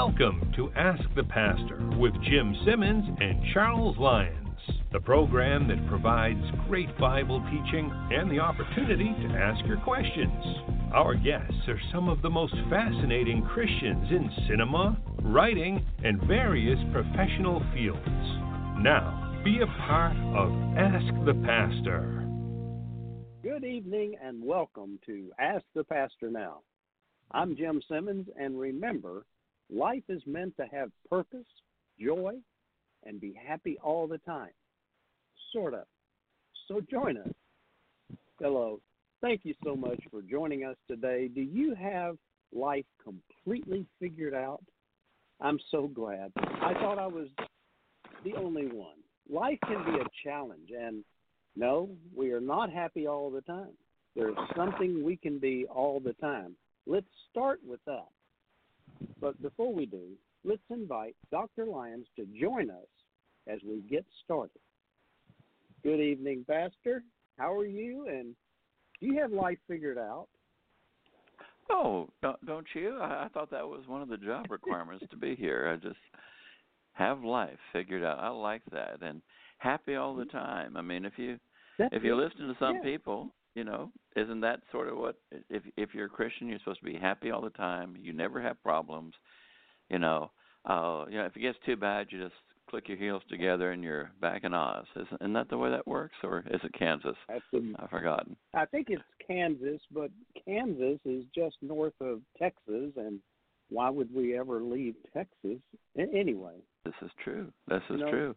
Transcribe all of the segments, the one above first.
Welcome to Ask the Pastor with Jim Simmons and Charles Lyons, the program that provides great Bible teaching and the opportunity to ask your questions. Our guests are some of the most fascinating Christians in cinema, writing, and various professional fields. Now, be a part of Ask the Pastor. Good evening and welcome to Ask the Pastor Now. I'm Jim Simmons, and remember, life is meant to have purpose, joy, and be happy all the time. Sort of. So join us. Hello. Thank you so much for joining us today. Do you have life completely figured out? I'm so glad. I thought I was the only one. Life can be a challenge, and no, we are not happy all the time. There's something we can be all the time. Let's start with that. But before we do, let's invite Dr. Lyons to join us as we get started. Good evening, Pastor. How are you? And do you have life figured out? Oh, don't you? I thought that was one of the job requirements to be here. I just have life figured out. I like that. And happy all the time. I mean, if you listen to some people, you know, isn't that sort of what, if you're a Christian, you're supposed to be happy all the time. You never have problems. If it gets too bad, you just click your heels together and you're back in Oz. Isn't that the way that works, or is it Kansas? I've forgotten. I think it's Kansas, but Kansas is just north of Texas, and why would we ever leave Texas anyway? This is true. This is true.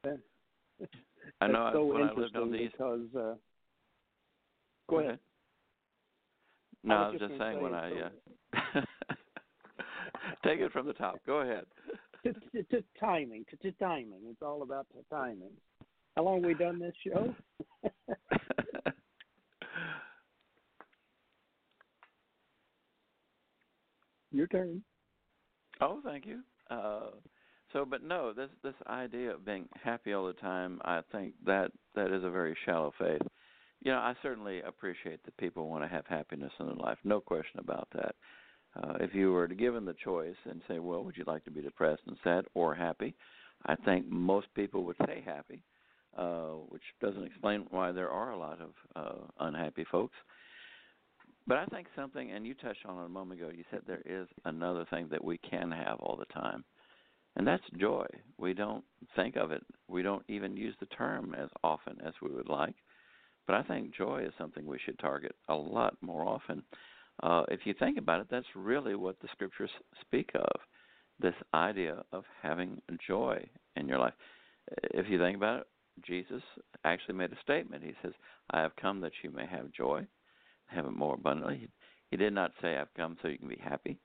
I know so when I lived on the East. Because, go ahead. No, I was just saying when I take it from the top. Go ahead. To timing. It's all about the timing. How long have we done this show? Your turn. Oh, thank you. This idea of being happy all the time, I think that is a very shallow faith. You know, I certainly appreciate that people want to have happiness in their life. No question about that. If you were given the choice and say, well, would you like to be depressed and sad or happy? I think most people would say happy, which doesn't explain why there are a lot of unhappy folks. But I think something, and you touched on it a moment ago, you said there is another thing that we can have all the time, and that's joy. We don't think of it. We don't even use the term as often as we would like. But I think joy is something we should target a lot more often. If you think about it, that's really what the scriptures speak of, this idea of having joy in your life. If you think about it, Jesus actually made a statement. He says, I have come that you may have joy, have it more abundantly. He did not say, I've come so you can be happy.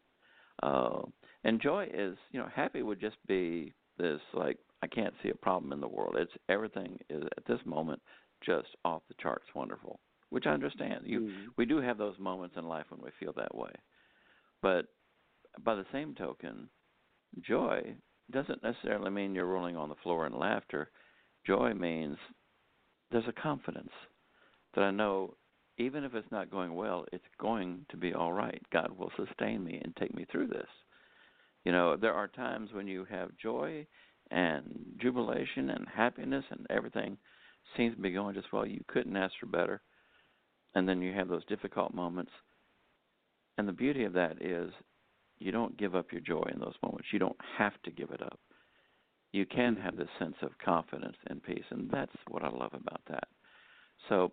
And joy is, happy would just be this, like, I can't see a problem in the world. Everything is, at this moment, just off the charts wonderful, which I understand. We do have those moments in life when we feel that way. But by the same token, joy doesn't necessarily mean you're rolling on the floor in laughter. Joy means there's a confidence that I know even if it's not going well, it's going to be all right. God will sustain me and take me through this. There are times when you have joy and jubilation and happiness and everything seems to be going just well. You couldn't ask for better. And then you have those difficult moments. And the beauty of that is you don't give up your joy in those moments. You don't have to give it up. You can have this sense of confidence and peace, and that's what I love about that. So,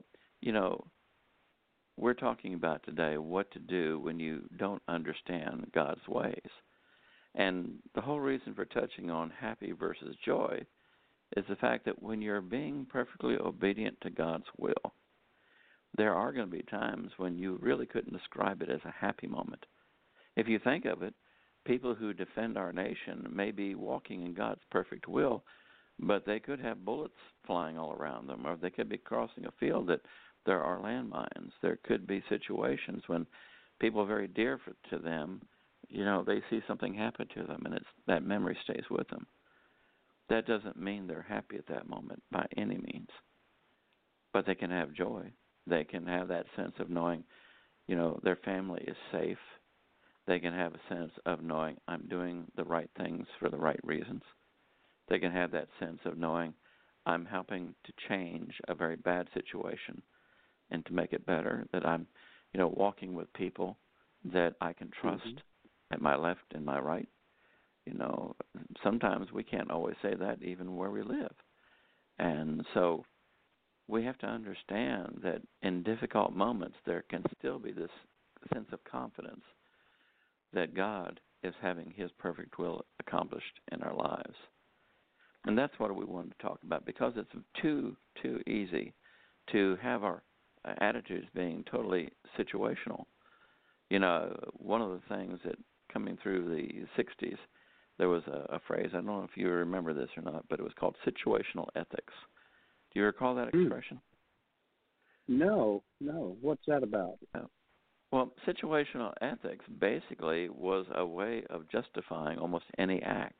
we're talking about today what to do when you don't understand God's ways. And the whole reason for touching on happy versus joy is the fact that when you're being perfectly obedient to God's will, there are going to be times when you really couldn't describe it as a happy moment. If you think of it, people who defend our nation may be walking in God's perfect will, but they could have bullets flying all around them, or they could be crossing a field that there are landmines. There could be situations when people very dear to them, they see something happen to them, and that memory stays with them. That doesn't mean they're happy at that moment by any means, but they can have joy. They can have that sense of knowing, their family is safe. They can have a sense of knowing I'm doing the right things for the right reasons. They can have that sense of knowing I'm helping to change a very bad situation and to make it better, that I'm, walking with people that I can trust at my left and my right. Sometimes we can't always say that even where we live. And so we have to understand that in difficult moments there can still be this sense of confidence that God is having his perfect will accomplished in our lives. And that's what we wanted to talk about, because it's too easy to have our attitudes being totally situational. One of the things that coming through the 60s, there was a phrase, I don't know if you remember this or not, but it was called situational ethics. Do you recall that expression? No. What's that about? Well, situational ethics basically was a way of justifying almost any act.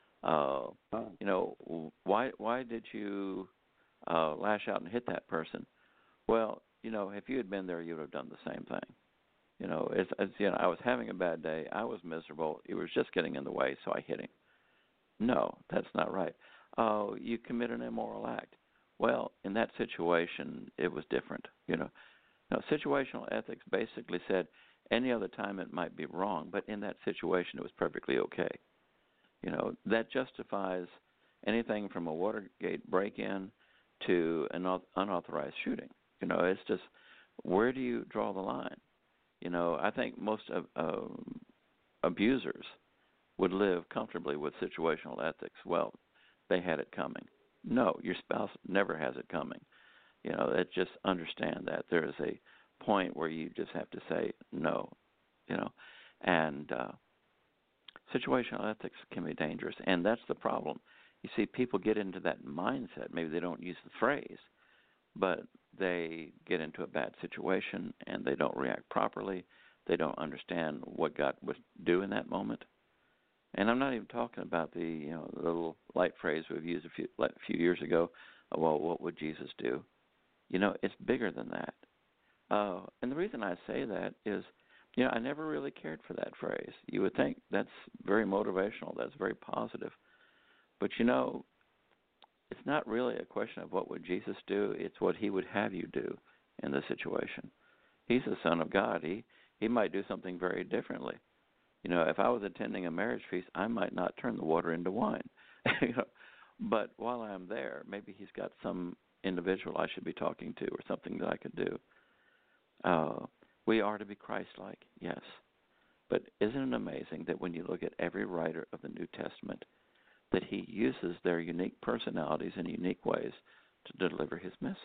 Why did you lash out and hit that person? Well, if you had been there, you would have done the same thing. I was having a bad day. I was miserable. He was just getting in the way, so I hit him. No, that's not right. Oh, you commit an immoral act. Well, in that situation, it was different. Now, situational ethics basically said any other time it might be wrong, but in that situation, it was perfectly okay. That justifies anything from a Watergate break-in to an unauthorized shooting. It's just, where do you draw the line? I think most abusers would live comfortably with situational ethics. Well, they had it coming. No, your spouse never has it coming. It just understand that there is a point where you just have to say no, and situational ethics can be dangerous, and that's the problem. You see, people get into that mindset. Maybe they don't use the phrase, but they get into a bad situation and they don't react properly. They don't understand what God would do in that moment. And I'm not even talking about the little light phrase we've used a few years ago. Well, what would Jesus do? It's bigger than that. And the reason I say that is, I never really cared for that phrase. You would think that's very motivational. That's very positive. But it's not really a question of what would Jesus do. It's what he would have you do in the situation. He's the Son of God. He might do something very differently. If I was attending a marriage feast, I might not turn the water into wine. But while I'm there, maybe he's got some individual I should be talking to or something that I could do. We are to be Christ-like, yes. But isn't it amazing that when you look at every writer of the New Testament, that he uses their unique personalities in unique ways to deliver his message?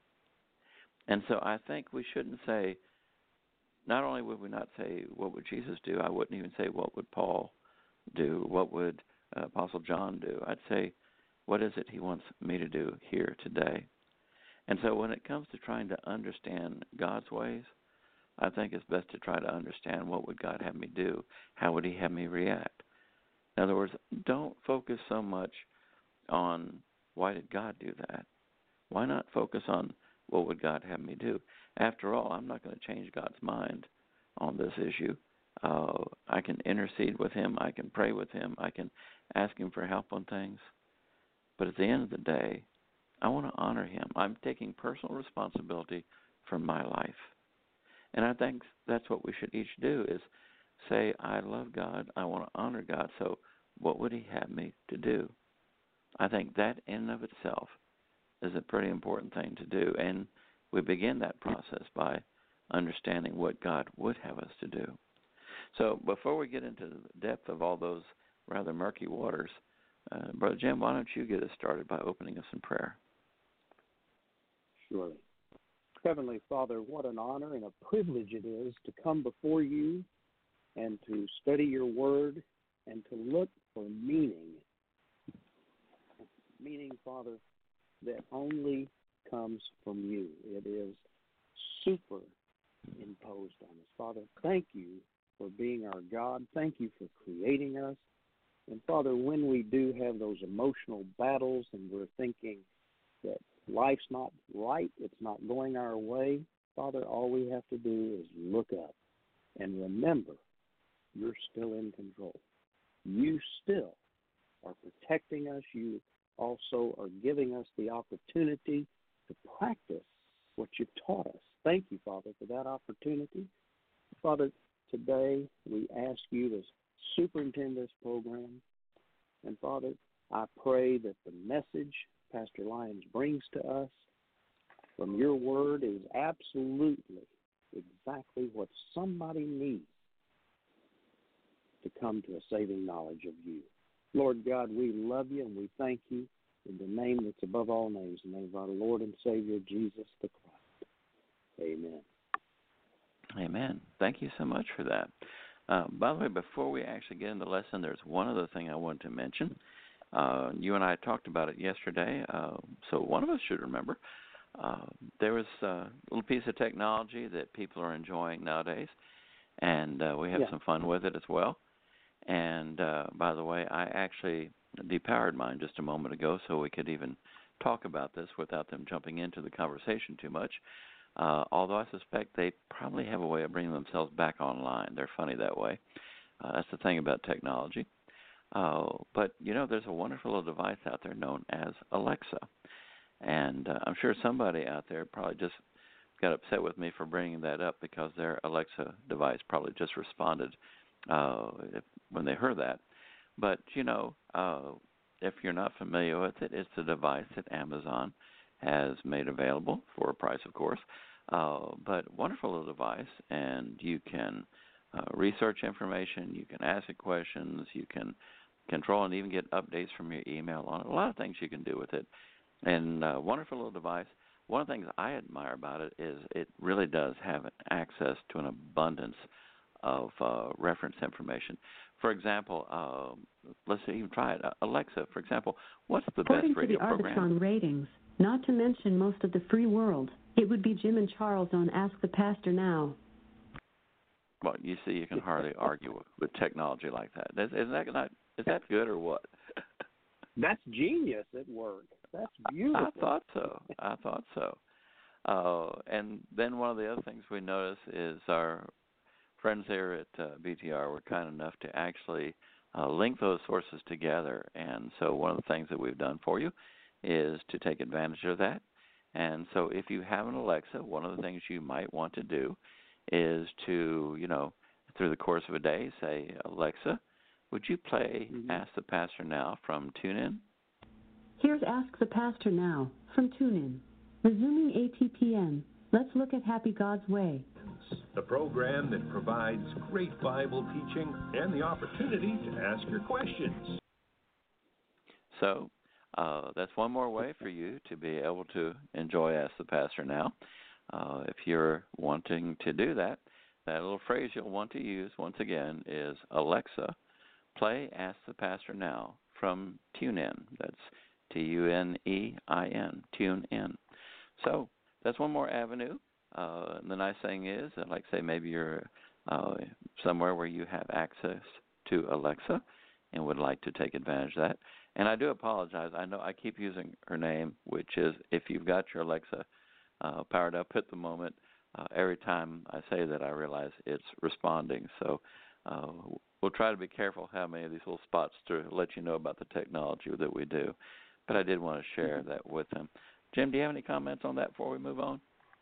And so I think we shouldn't say, not only would we not say, what would Jesus do? I wouldn't even say, what would Paul do? What would Apostle John do? I'd say, what is it he wants me to do here today? And so when it comes to trying to understand God's ways, I think it's best to try to understand, what would God have me do? How would he have me react? In other words, don't focus so much on why did God do that? Why not focus on what would God have me do? After all, I'm not going to change God's mind on this issue. I can intercede with him. I can pray with him. I can ask him for help on things. But at the end of the day, I want to honor him. I'm taking personal responsibility for my life. And I think that's what we should each do, is say, I love God. I want to honor God. So what would he have me to do? I think that in and of itself is a pretty important thing to do. And we begin that process by understanding what God would have us to do. So before we get into the depth of all those rather murky waters, Brother Jim, why don't you get us started by opening us in prayer? Surely. Heavenly Father, what an honor and a privilege it is to come before you and to study your word and to look for meaning. Meaning, Father, that only comes from you. It is superimposed on us. Father, thank you for being our God. Thank you for creating us. And Father, when we do have those emotional battles and we're thinking that life's not right, it's not going our way, Father, all we have to do is look up and remember you're still in control. You still are protecting us. You also are giving us the opportunity to practice what you've taught us. Thank you, Father, for that opportunity. Father, today we ask you to superintend this program. And Father, I pray that the message Pastor Lyons brings to us from your word is absolutely exactly what somebody needs to come to a saving knowledge of you. Lord God, we love you and we thank you in the name that's above all names, the name of our Lord and Savior, Jesus the Christ. Amen. Amen. Thank you so much for that. By the way, before we actually get into the lesson, there's one other thing I wanted to mention. You and I talked about it yesterday, so one of us should remember. There was a little piece of technology that people are enjoying nowadays, and we have some fun with it as well. And by the way, I actually depowered mine just a moment ago so we could even talk about this without them jumping into the conversation too much. Although I suspect they probably have a way of bringing themselves back online. They're funny that way. That's the thing about technology. But, you know, there's a wonderful little device out there known as Alexa. And I'm sure somebody out there probably just got upset with me for bringing that up because their Alexa device probably just responded when they heard that. But, you know, if you're not familiar with it, it's a device that Amazon has made available for a price, of course. But wonderful little device, and you can research information, you can ask it questions, you can control and even get updates from your email on it. A lot of things you can do with it. And wonderful little device. One of the things I admire about it is it really does have access to an abundance of reference information. For example, let's even try it. Alexa, for example, what's the best radio program? According to the Arbitron ratings, not to mention most of the free world, it would be Jim and Charles on Ask the Pastor Now. Well, you see, you can hardly argue with technology like that. Is that good or what? That's genius at work. That's beautiful. I thought so. And then one of the other things we noticed is our friends here at BTR were kind enough to actually link those sources together. And so one of the things that we've done for you is to take advantage of that. And so if you have an Alexa, one of the things you might want to do is to, you know, through the course of a day, say, Alexa, would you play Ask the Pastor Now from TuneIn? Here's Ask the Pastor Now from TuneIn. Resuming ATPN, let's look at Happy God's Way. The program that provides great Bible teaching and the opportunity to ask your questions. So that's one more way for you to be able to enjoy Ask the Pastor Now. If you're wanting to do that, that little phrase you'll want to use, once again, is Alexa, play Ask the Pastor Now from TuneIn. That's TuneIn, TuneIn. So that's one more avenue. And the nice thing is, like say maybe you're somewhere where you have access to Alexa and would like to take advantage of that. And I do apologize. I know I keep using her name, which is, if you've got your Alexa powered up at the moment, every time I say that I realize it's responding. So we'll try to be careful how many of these little spots to let you know about the technology that we do. But I did want to share that with them. Jim, do you have any comments on that before we move on?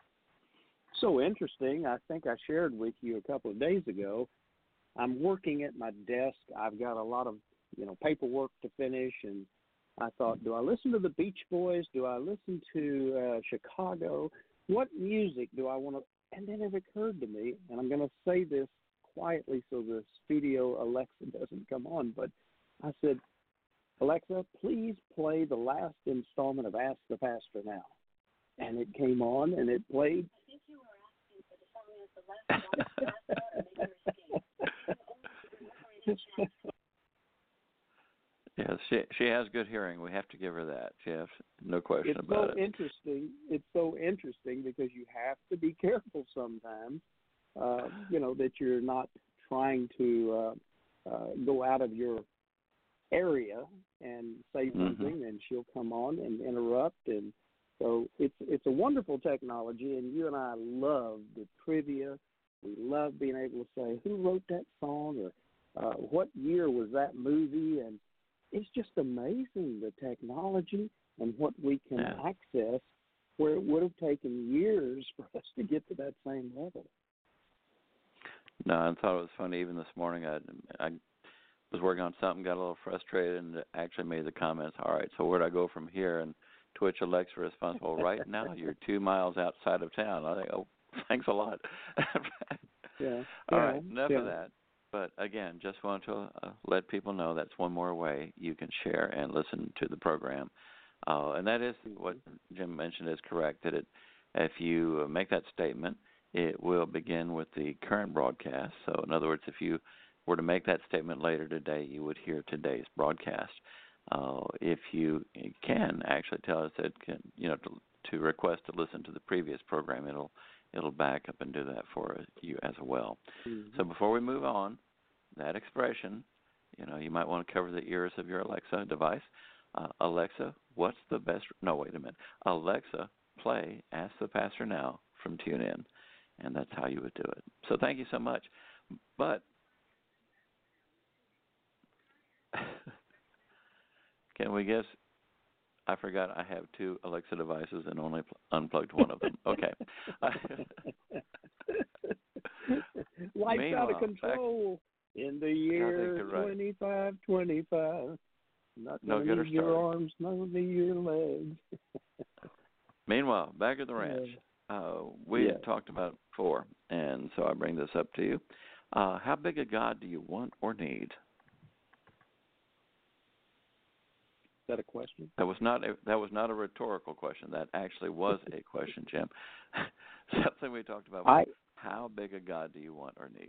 So interesting. I think I shared with you a couple of days ago. I'm working at my desk. I've got a lot of, paperwork to finish, and I thought, do I listen to the Beach Boys? Do I listen to Chicago? What music do I want to? And then it occurred to me, and I'm going to say this quietly so the studio Alexa doesn't come on, but I said, Alexa, please play the last installment of Ask the Pastor Now. And it came on, and it played. I think you were asking for the song Yes, she has good hearing. We have to give her that. She has no question about it. It's so interesting because you have to be careful sometimes, that you're not trying to go out of your area and say something, and she'll come on and interrupt. And so it's a wonderful technology, and you and I love the trivia. We love being able to say, who wrote that song, or what year was that movie? And it's just amazing, the technology and what we can access, where it would have taken years for us to get to that same level. No, I thought it was funny. Even this morning, I was working on something, got a little frustrated, and actually made the comments, all right, so where do I go from here? And Twitch Alexa responds, well, right now you're 2 miles outside of town. I think, oh, thanks a lot. All right, enough of that. But again, just want to let people know that's one more way you can share and listen to the program. And that is what Jim mentioned is correct, that if you make that statement, it will begin with the current broadcast. So in other words, if you were to make that statement later today, you would hear today's broadcast. If you can actually tell us that, to request to listen to the previous program, it'll back up and do that for you as well. Mm-hmm. So before we move on, that expression, you might want to cover the ears of your Alexa device. Alexa, what's the best? No, wait a minute. Alexa, play Ask the Pastor Now from TuneIn, and that's how you would do it. So thank you so much. But can we guess? I forgot I have 2 Alexa devices and only unplugged one of them. Okay. Life's out of control in the year 2525. Not gonna need your arms, not gonna need your legs. Meanwhile, back at the ranch, we had talked about before, and so I bring this up to you. How big a God do you want or need? Is that a question? That was not a rhetorical question. That actually was a question, Jim. Something we talked about. How big a God do you want or need?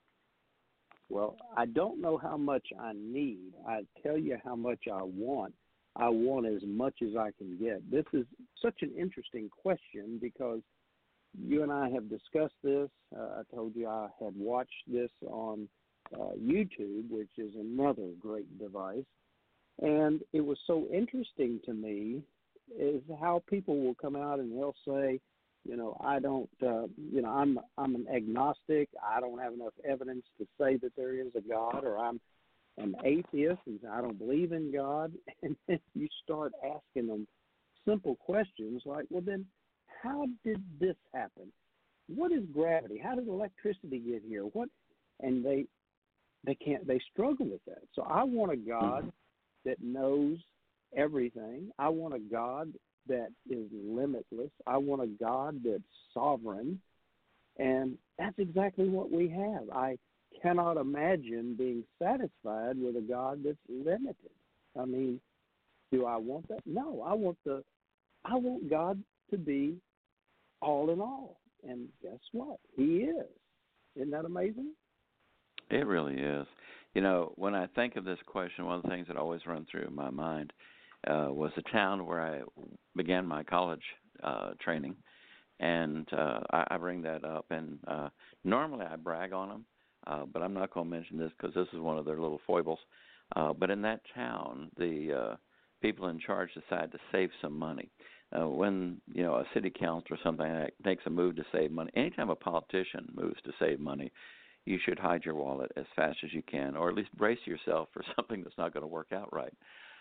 Well, I don't know how much I need. I tell you how much I want. I want as much as I can get. This is such an interesting question because you and I have discussed this. I told you I had watched this on YouTube, which is another great device. And it was so interesting to me is how people will come out and they'll say, I don't, I'm an agnostic. I don't have enough evidence to say that there is a God, or I'm an atheist and I don't believe in God. And then you start asking them simple questions like, well, then how did this happen? What is gravity? How did electricity get here? What? And they struggle with that. So I want a God that knows everything. I want a God that is limitless. I want a God that's sovereign. And that's exactly what we have. I cannot imagine being satisfied with a God that's limited. I mean, do I want that? No, I want God to be all in all. And guess what? He is. Isn't that amazing? It really is. When I think of this question, one of the things that always run through my mind was the town where I began my college training. And I bring that up. And normally I brag on them, but I'm not going to mention this because this is one of their little foibles. But in that town, the people in charge decide to save some money. When, a city council or something like that makes a move to save money, anytime a politician moves to save money, you should hide your wallet as fast as you can, or at least brace yourself for something that's not going to work out right.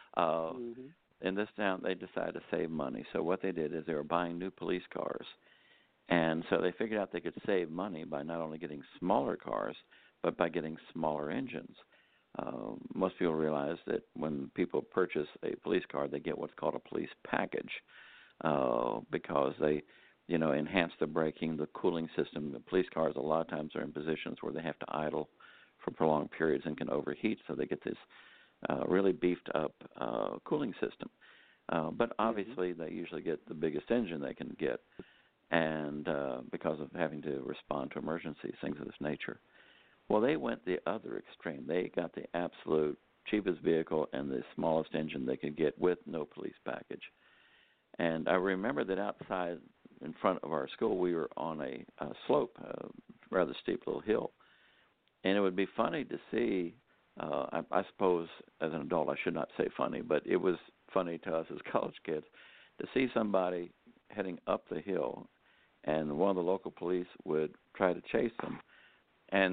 In this town, they decided to save money. So what they did is they were buying new police cars. And so they figured out they could save money by not only getting smaller cars, but by getting smaller engines. Most people realize that when people purchase a police car, they get what's called a police package because they enhance the braking, the cooling system. The police cars a lot of times are in positions where they have to idle for prolonged periods and can overheat, so they get this really beefed up cooling system. But obviously they usually get the biggest engine they can get, and because of having to respond to emergencies, things of this nature. Well, they went the other extreme. They got the absolute cheapest vehicle and the smallest engine they could get with no police package. And I remember that outside in front of our school, we were on a slope, a rather steep little hill. And it would be funny to see, I suppose as an adult I should not say funny, but it was funny to us as college kids to see somebody heading up the hill, and one of the local police would try to chase them. And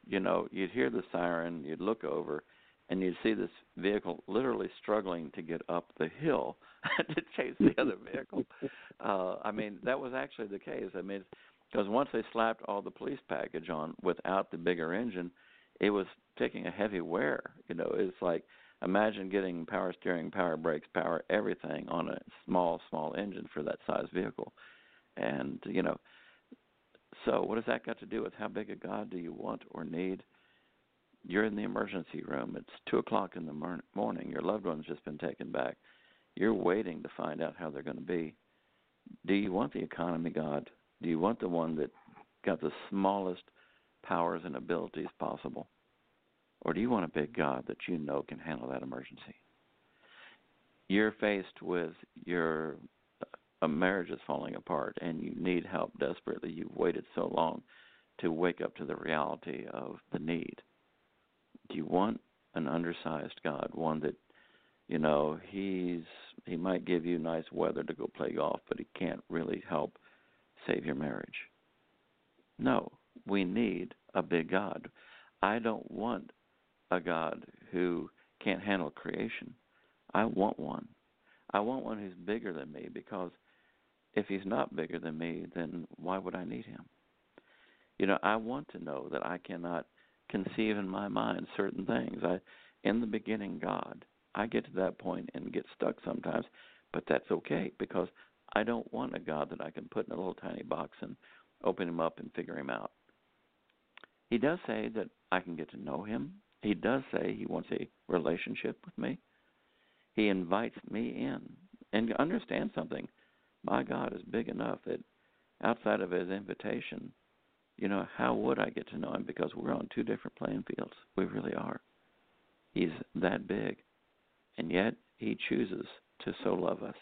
you'd hear the siren, you'd look over, and you'd see this vehicle literally struggling to get up the hill to chase the other vehicle. That was actually the case. Because once they slapped all the police package on without the bigger engine, it was taking a heavy wear. It's like, imagine getting power steering, power brakes, power everything on a small engine for that size vehicle. And, so what does that got to do with how big a God do you want or need? You're in the emergency room. It's 2 o'clock in the morning. Your loved one's just been taken back. You're waiting to find out how they're going to be. Do you want the economy God? Do you want the one that got the smallest powers and abilities possible? Or do you want a big God that you know can handle that emergency? You're faced with your marriage is falling apart and you need help desperately. You've waited so long to wake up to the reality of the need. Do you want an undersized God, one that, he might give you nice weather to go play golf, but he can't really help save your marriage? No, we need a big God. I don't want a God who can't handle creation. I want one. I want one who's bigger than me, because if he's not bigger than me, then why would I need him? I want to know that I cannot conceive in my mind certain things. In the beginning, God. I get to that point and get stuck sometimes, but that's okay, because I don't want a God that I can put in a little tiny box and open him up and figure him out. He does say that I can get to know him. He does say he wants a relationship with me. He invites me in. And understand something. My God is big enough that outside of his invitation, how would I get to know him? Because we're on 2 different playing fields. We really are. He's that big. And yet he chooses to so love us.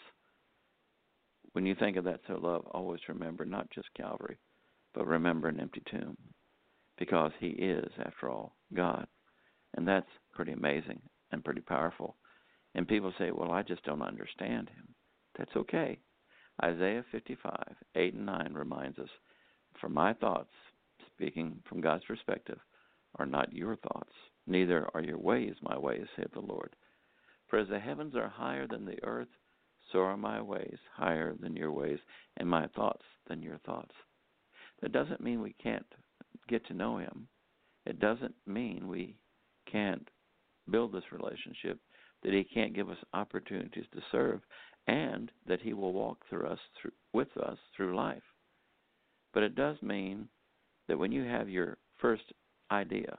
When you think of that so love, always remember not just Calvary, but remember an empty tomb. Because he is, after all, God. And that's pretty amazing and pretty powerful. And people say, well, I just don't understand him. That's okay. Isaiah 55, 8 and 9 reminds us, for my thoughts, speaking from God's perspective, are not your thoughts, neither are your ways my ways, saith the Lord. For as the heavens are higher than the earth, so are my ways higher than your ways, and my thoughts than your thoughts. That doesn't mean we can't get to know him. It doesn't mean we can't build this relationship, that he can't give us opportunities to serve, and that he will walk with us through life. But it does mean that when you have your first idea,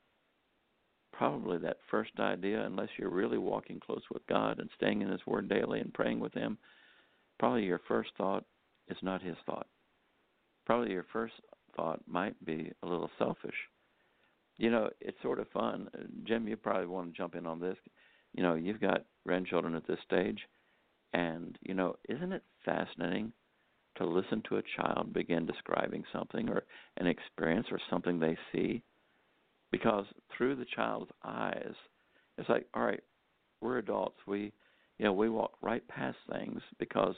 probably that first idea, unless you're really walking close with God and staying in his word daily and praying with him, probably your first thought is not his thought. Probably your first thought might be a little selfish. It's sort of fun. Jim, you probably want to jump in on this. You've got grandchildren at this stage, and, isn't it fascinating to listen to a child begin describing something or an experience or something they see? Because through the child's eyes, it's like, all right, we're adults. We walk right past things because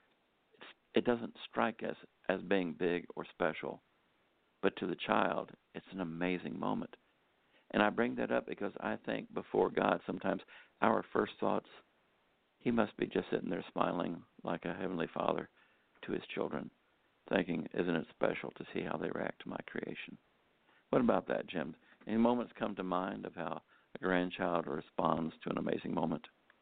it doesn't strike us as being big or special. But to the child, it's an amazing moment. And I bring that up because I think before God, sometimes our first thoughts, he must be just sitting there smiling like a heavenly father to his children, thinking, isn't it special to see how they react to my creation? What about that, Jim? Any moments come to mind of how a grandchild responds to an amazing moment?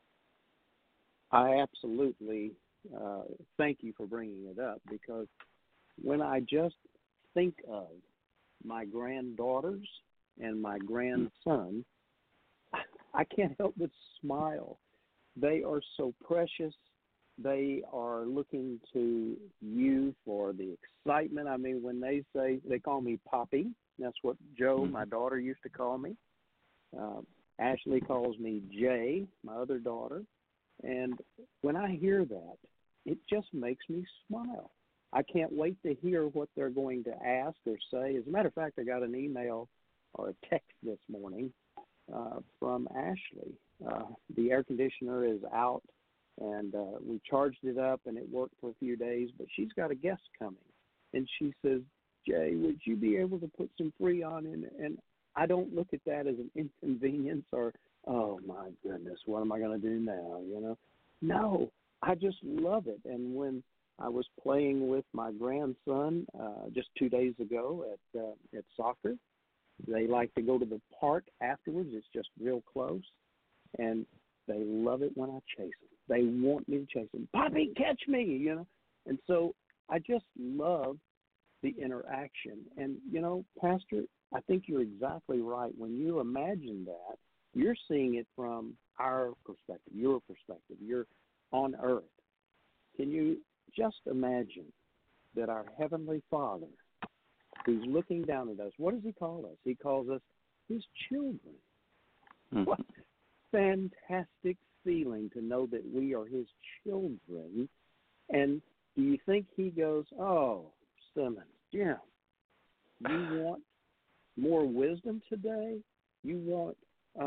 I absolutely thank you for bringing it up, because when I just think of my granddaughters and my grandson, I can't help but smile. They are so precious. They are looking to you for the excitement. When they call me Poppy. That's what Joe, my daughter, used to call me. Ashley calls me Jay, my other daughter. And when I hear that, it just makes me smile. I can't wait to hear what they're going to ask or say. As a matter of fact, I got an email or a text this morning from Ashley. The air conditioner is out, and we charged it up, and it worked for a few days, but she's got a guest coming. And she says, Jay, would you be able to put some Freon in it? And I don't look at that as an inconvenience or, oh, my goodness, what am I going to do now, you know? No, I just love it. And when I was playing with my grandson just 2 days ago at soccer, they like to go to the park afterwards. It's just real close. And they love it when I chase them. They want me to chase them. Poppy, catch me, you know. And so I just love the interaction. And, you know, Pastor, I think you're exactly right. When you imagine that, you're seeing it from our perspective, your perspective. You're on earth. Can you just imagine that our Heavenly Father, who's looking down at us, what does he call us? He calls us his children. Mm-hmm. What fantastic feeling to know that we are his children. And do you think he goes, oh, Simmons, Jim, you want more wisdom today? You want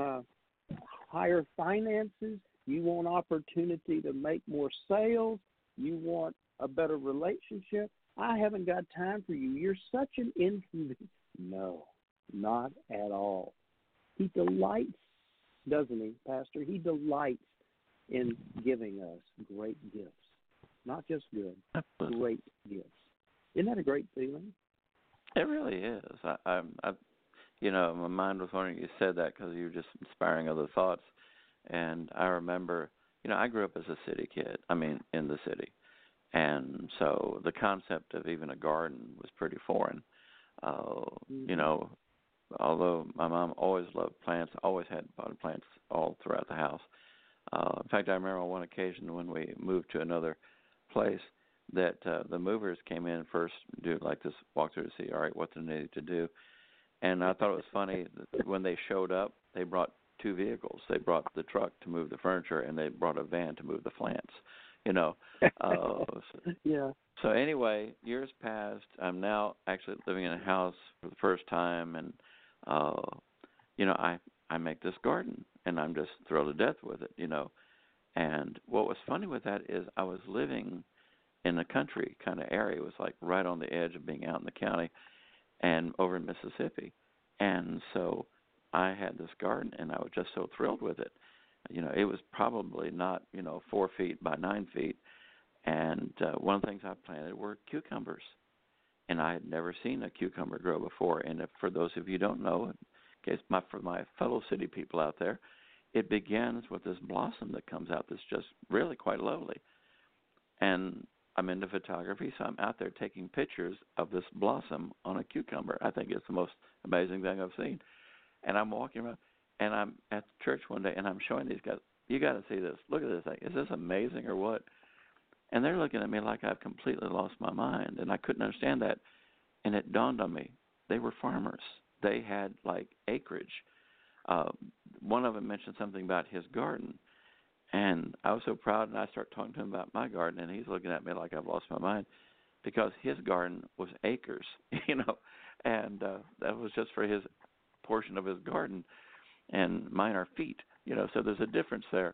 higher finances? You want opportunity to make more sales? You want a better relationship? I haven't got time for you. You're such an inconvenience. No, not at all. He delights, doesn't he, Pastor? He delights in giving us great gifts. Not just good, great gifts. Isn't that a great feeling? It really is. I you know, my mind was wondering you said that because you were just inspiring other thoughts. And I remember, you know, I grew up as a city kid. I mean, in the city. And so the concept of even a garden was pretty foreign. You know, although my mom always loved plants, always had potted plants all throughout the house. In fact, I remember on one occasion when we moved to another place that the movers came in first, do like this walkthrough to see, all right, what they needed to do. And I thought it was funny that when they showed up, they brought two vehicles. They brought the truck to move the furniture, and they brought a van to move the plants. You know. Yeah. So anyway, years passed. I'm now actually living in a house for the first time, and you know, I make this garden, and I'm just thrilled to death with it. You know, and what was funny with that is I was living in a country kind of area. It was like right on the edge of being out in the county, and over in Mississippi, and so I had this garden, and I was just so thrilled with it. You know, it was probably not, you know, 4 feet by 9 feet. And one of the things I planted were cucumbers. And I had never seen a cucumber grow before. And if, for those of you who don't know, in case for my fellow city people out there, it begins with this blossom that comes out that's just really quite lovely. And I'm into photography, so I'm out there taking pictures of this blossom on a cucumber. I think it's the most amazing thing I've seen. And I'm walking around. And I'm at church one day, and I'm showing these guys, you got to see this. Look at this thing. Is this amazing or what? And they're looking at me like I've completely lost my mind, and I couldn't understand that. And it dawned on me, they were farmers. They had, like, acreage. One of them mentioned something about his garden, and I was so proud, and I started talking to him about my garden, and he's looking at me like I've lost my mind because his garden was acres, you know, and that was just for his portion of his garden. And mine are feet, you know. So there's a difference there.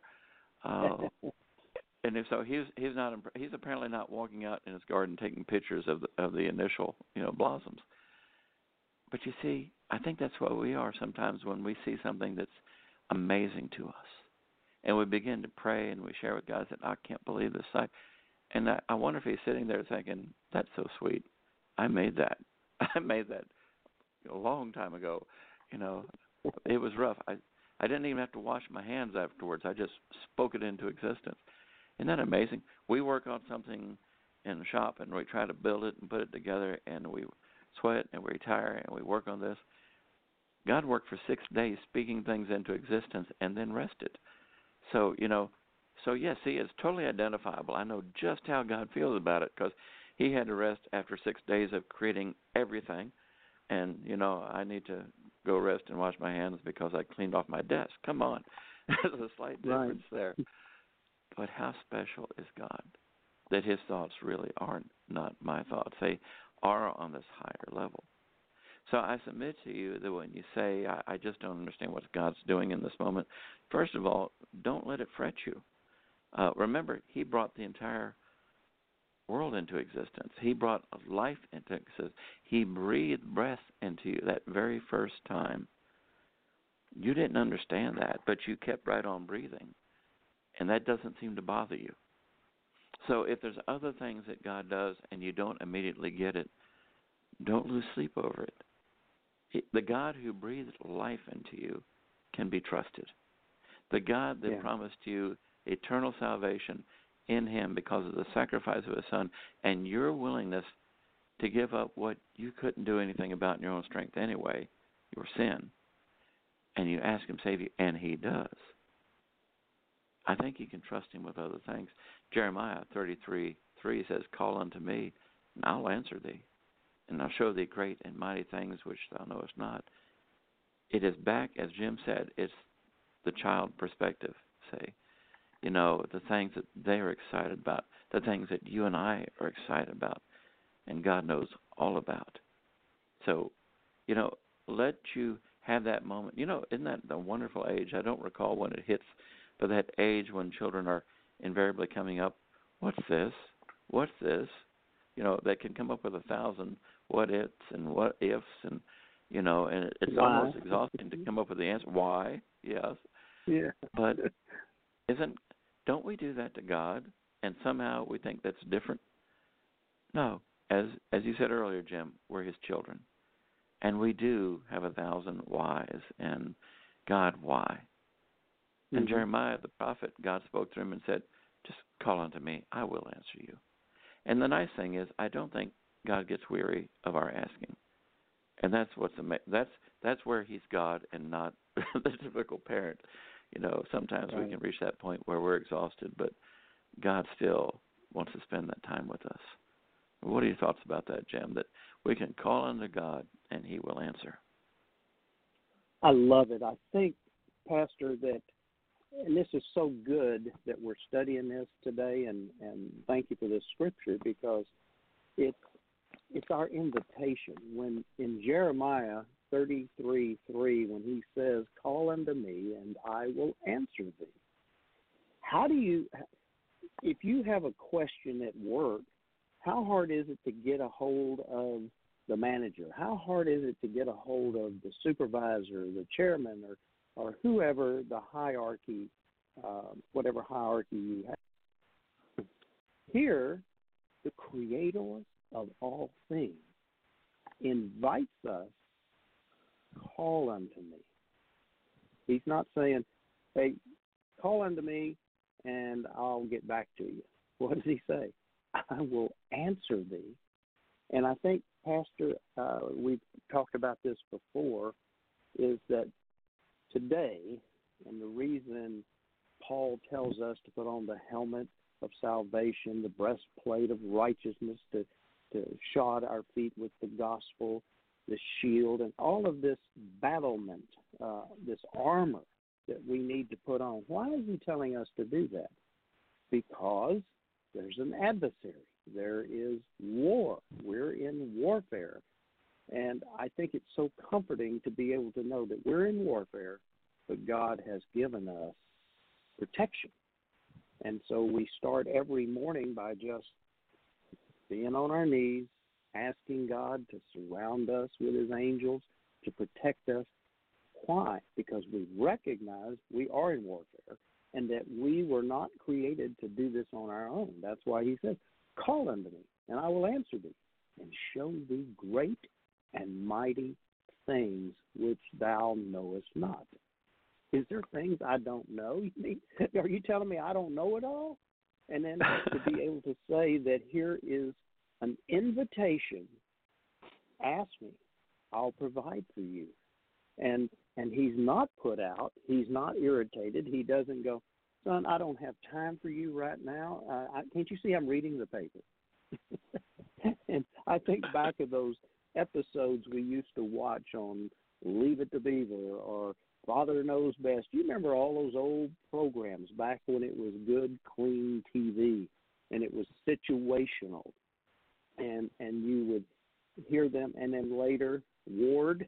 And if so, he's apparently not walking out in his garden taking pictures of the initial, you know, blossoms. But you see, I think that's what we are sometimes when we see something that's amazing to us, and we begin to pray and we share with God that I can't believe this sight. And I wonder if he's sitting there thinking, that's so sweet. I made that. I made that a long time ago, you know. It was rough. I didn't even have to wash my hands afterwards. I just spoke it into existence. Isn't that amazing? We work on something in the shop, and we try to build it and put it together, and we sweat and we retire, and we work on this. God worked for 6 days speaking things into existence and then rested. So, you know, yes, see, it's totally identifiable. I know just how God feels about it because he had to rest after 6 days of creating everything. And, you know, I need to go rest and wash my hands because I cleaned off my desk. Come on. There's a slight difference there. But how special is God that his thoughts really are not my thoughts. They are on this higher level. So I submit to you that when you say, I just don't understand what God's doing in this moment, first of all, don't let it fret you. Remember, he brought the entire world into existence. He brought life into existence. He breathed breath into you that very first time. You didn't understand that, but you kept right on breathing, and that doesn't seem to bother you. So if there's other things that God does and you don't immediately get it, don't lose sleep over it. The God who breathed life into you can be trusted. The God that promised you eternal salvation in him because of the sacrifice of his Son and your willingness to give up what you couldn't do anything about in your own strength anyway, your sin, and you ask him to save you, and he does. I think you can trust him with other things. Jeremiah 33:3 says, "Call unto me, and I'll answer thee, and I'll show thee great and mighty things which thou knowest not." It is back, as Jim said, it's the child perspective, say. You know, the things that they're excited about, the things that you and I are excited about, and God knows all about. So, you know, let you have that moment. You know, isn't that the wonderful age? I don't recall when it hits, but that age when children are invariably coming up, what's this? What's this? You know, they can come up with 1,000 what ifs and what ifs, and, you know, and it's almost exhausting to come up with the answer. Why? Yes. Yeah. But don't we do that to God, and somehow we think that's different? No. As you said earlier, Jim, we're his children. And we do have 1,000 whys, and God, why? And Jeremiah, the prophet, God spoke to him and said, just call unto me, I will answer you. And the nice thing is, I don't think God gets weary of our asking. And that's that's where he's God and not the typical parent. You know, sometimes we can reach that point where we're exhausted, but God still wants to spend that time with us. What are your thoughts about that, Jim, that we can call unto God and he will answer? I love it. I think, Pastor, that, and this is so good that we're studying this today, and thank you for this scripture, because it's our invitation. When in Jeremiah 33:3, when he says, call unto me and I will answer thee. How do you, if you have a question at work, how hard is it to get a hold of the manager? How hard is it to get a hold of the supervisor, the chairman, or whoever the hierarchy, whatever hierarchy you have? Here, the Creator of all things invites us, call unto me. He's not saying, hey, call unto me and I'll get back to you. What does he say? I will answer thee. And I think, Pastor, we've talked about this before, is that today, and the reason Paul tells us to put on the helmet of salvation, the breastplate of righteousness, to shod our feet with the gospel, the shield, and all of this battlement, this armor that we need to put on. Why is he telling us to do that? Because there's an adversary. There is war. We're in warfare. And I think it's so comforting to be able to know that we're in warfare, but God has given us protection. And so we start every morning by just being on our knees, asking God to surround us with his angels, to protect us. Why? Because we recognize we are in warfare and that we were not created to do this on our own. That's why he says, call unto me, and I will answer thee, and show thee great and mighty things which thou knowest not. Is there things I don't know? Are you telling me I don't know it all? And then to be able to say that here is an invitation, ask me, I'll provide for you. And he's not put out, he's not irritated, he doesn't go, son, I don't have time for you right now. Can't you see I'm reading the paper? And I think back of those episodes we used to watch on Leave It to Beaver or Father Knows Best. You remember all those old programs back when it was good, clean TV, and it was situational, and you would hear them, and then later Ward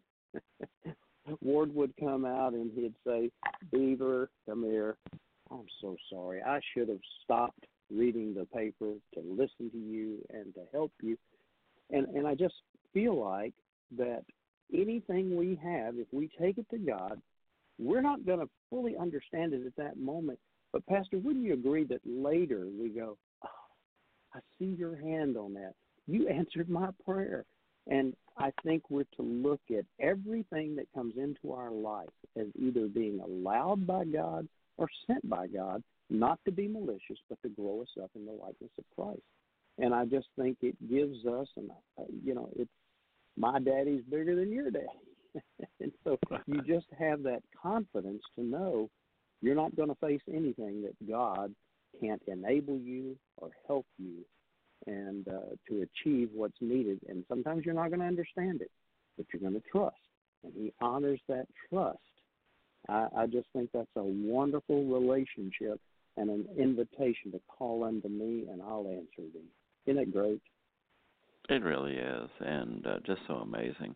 would come out and he'd say, Beaver, come here. I'm so sorry. I should have stopped reading the paper to listen to you and to help you. And I just feel like that anything we have, if we take it to God, we're not going to fully understand it at that moment. But, Pastor, wouldn't you agree that later we go, oh, I see your hand on that. You answered my prayer. And I think we're to look at everything that comes into our life as either being allowed by God or sent by God, not to be malicious, but to grow us up in the likeness of Christ. And I just think it gives us, and it's my daddy's bigger than your daddy. And so you just have that confidence to know you're not going to face anything that God can't enable you or help you and to achieve what's needed. And sometimes you're not going to understand it, but you're going to trust. And he honors that trust. I just think that's a wonderful relationship and an invitation to call unto me, and I'll answer thee. Isn't it great? It really is, and just so amazing.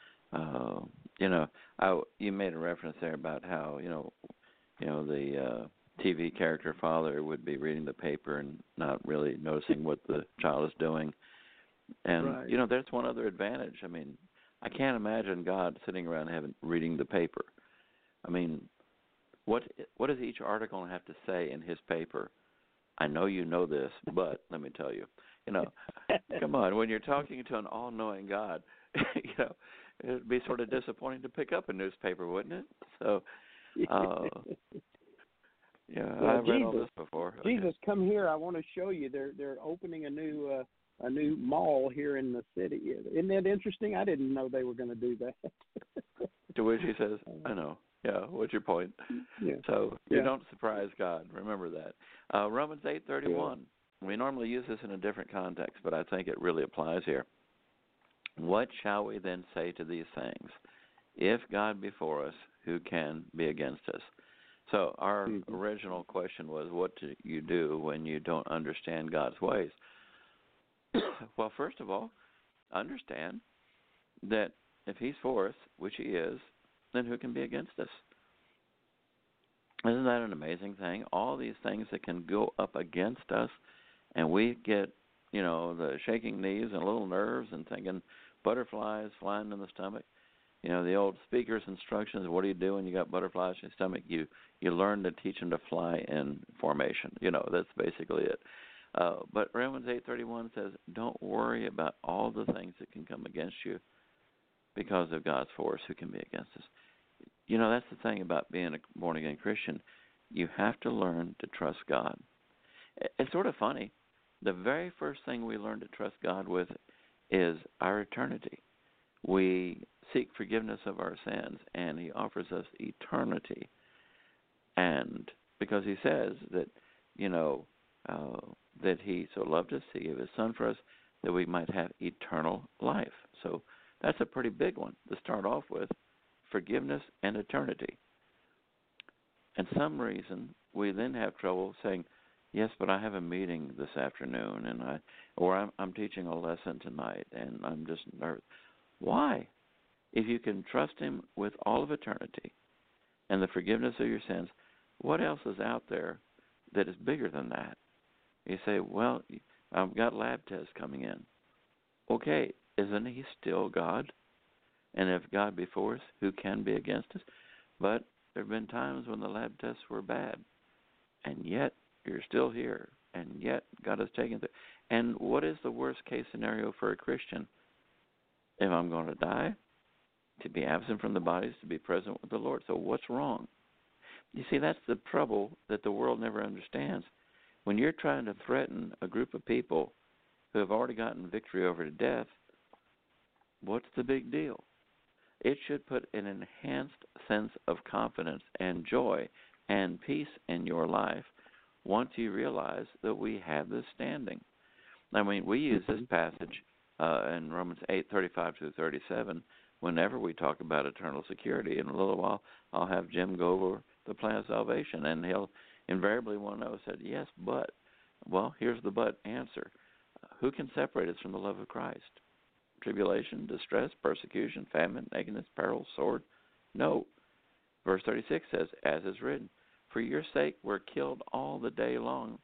You made a reference there about how the TV character father would be reading the paper and not really noticing what the child is doing. And, right. There's one other advantage. I mean, I can't imagine God sitting around reading the paper. I mean, what does each article have to say in his paper? I know you know this, but let me tell you. Come on, when you're talking to an all-knowing God, it'd be sort of disappointing to pick up a newspaper, wouldn't it? So, I've read all this before. Jesus, come here! I want to show you. They're opening a new mall here in the city. Isn't that interesting? I didn't know they were going to do that. To which he says, "I know. Yeah, what's your point?" Yeah. So you don't surprise God. Remember that. Romans 8:31. We normally use this in a different context, but I think it really applies here. What shall we then say to these things? If God be for us, who can be against us? So our original question was, what do you do when you don't understand God's ways? Well, first of all, understand that if he's for us, which he is, then who can be against us? Isn't that an amazing thing? All these things that can go up against us, and we get, the shaking knees and little nerves and thinking butterflies flying in the stomach. The old speaker's instructions, what do you do when you got butterflies in your stomach? You learn to teach them to fly in formation. That's basically it. But Romans 8:31 says, don't worry about all the things that can come against you because of God's force who can be against us. That's the thing about being a born-again Christian. You have to learn to trust God. It's sort of funny. The very first thing we learn to trust God with is our eternity. We seek forgiveness of our sins, and he offers us eternity. And because he says that, that he so loved us, he gave his son for us, that we might have eternal life. So that's a pretty big one to start off with, forgiveness and eternity. And some reason we then have trouble saying, yes, but I have a meeting this afternoon, or I'm teaching a lesson tonight, and I'm just nervous. Why? If you can trust him with all of eternity and the forgiveness of your sins, what else is out there that is bigger than that? You say, well, I've got lab tests coming in. Okay, isn't he still God? And if God be for us, who can be against us? But there have been times when the lab tests were bad, and yet you're still here, and yet God has taken it. And what is the worst case scenario for a Christian? If I'm going to die, to be absent from the bodies, to be present with the Lord. So what's wrong? You see, that's the trouble that the world never understands. When you're trying to threaten a group of people who have already gotten victory over death, what's the big deal? It should put an enhanced sense of confidence and joy and peace in your life once you realize that we have this standing. I mean, we use this passage in Romans 8:35-37 whenever we talk about eternal security. In a little while, I'll have Jim go over the plan of salvation, and he'll invariably want to know, said, yes, but. Well, here's the but answer. Who can separate us from the love of Christ? Tribulation, distress, persecution, famine, nakedness, peril, sword? No. Verse 36 says, as is written, for your sake we're killed all the day long.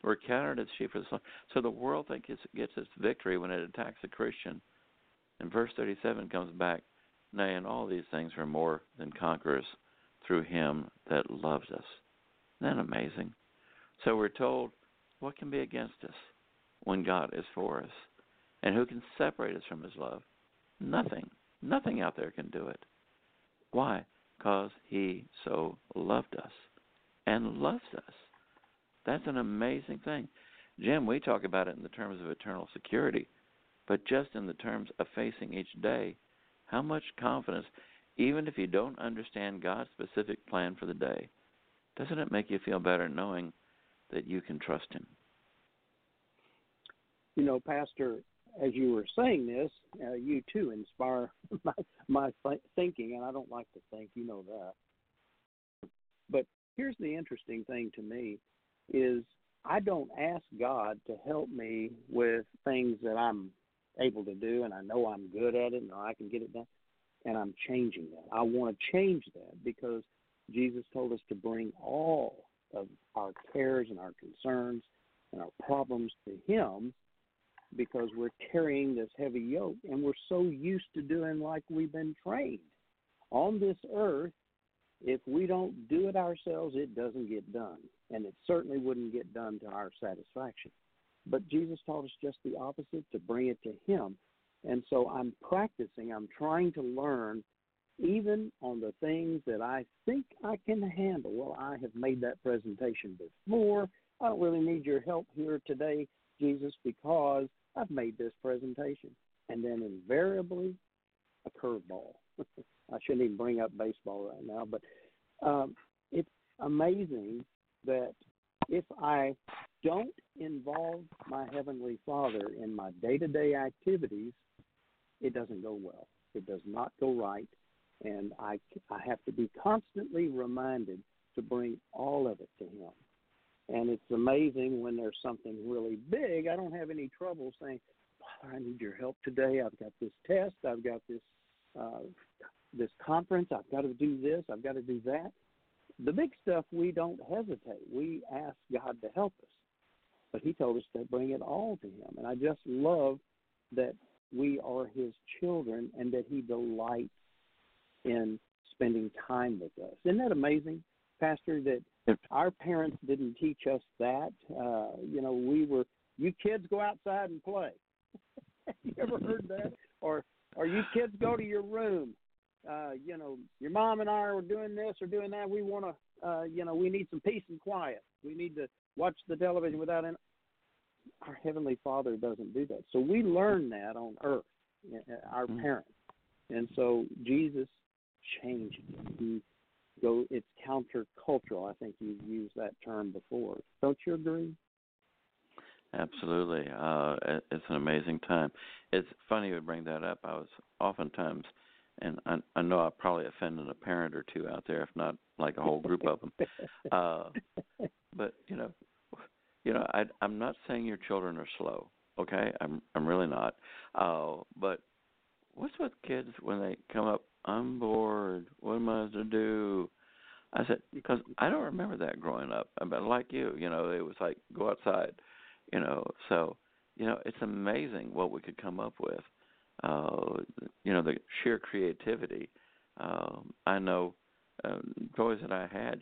We're counted as sheep for the slaughter. So the world thinks it gets its victory when it attacks a Christian. And verse 37 comes back, nay, and all these things are more than conquerors through him that loves us. Isn't that amazing? So we're told, what can be against us when God is for us? And who can separate us from his love? Nothing. Nothing out there can do it. Why? Because he so loved us and loves us. That's an amazing thing. Jim, we talk about it in the terms of eternal security, but just in the terms of facing each day, how much confidence, even if you don't understand God's specific plan for the day, doesn't it make you feel better knowing that you can trust him? You know, Pastor, as you were saying this, you too inspire my thinking, and I don't like to think, you know that. But here's the interesting thing to me is I don't ask God to help me with things that I'm able to do and I know I'm good at it and I can get it done, and I'm changing that. I want to change that because Jesus told us to bring all of our cares and our concerns and our problems to him because we're carrying this heavy yoke, and we're so used to doing like we've been trained. On this earth, if we don't do it ourselves, it doesn't get done, and it certainly wouldn't get done to our satisfaction. But Jesus taught us just the opposite, to bring it to him. And so I'm practicing, I'm trying to learn, even on the things that I think I can handle. Well, I have made that presentation before. I don't really need your help here today, Jesus, because I've made this presentation. And then invariably, a curveball. I shouldn't even bring up baseball right now, but it's amazing that if I don't involve my Heavenly Father in my day-to-day activities, it doesn't go well. It does not go right, and I have to be constantly reminded to bring all of it to him. And it's amazing when there's something really big, I don't have any trouble saying, Father, I need your help today. I've got this test. I've got this conference. I've got to do this. I've got to do that. The big stuff, we don't hesitate. We ask God to help us. But he told us to bring it all to him. And I just love that we are his children and that he delights in spending time with us. Isn't that amazing, Pastor, that our parents didn't teach us that? You kids go outside and play. You ever heard that? Or you kids go to your room. Your mom and I are doing this or doing that. We want to, we need some peace and quiet. We need to watch the television without any. Our Heavenly Father doesn't do that. So we learn that on earth, our parents. And so Jesus changed it. It's countercultural. I think you've used that term before. Don't you agree? Absolutely. It's an amazing time. It's funny you would bring that up. I was oftentimes, and I know I probably offended a parent or two out there, if not like a whole group of them. But I'm not saying your children are slow. Okay, I'm really not. But what's with kids when they come up? I'm bored. What am I to do? I said, because I don't remember that growing up. But like you, it was like go outside. So it's amazing what we could come up with. The sheer creativity. I know toys that I had,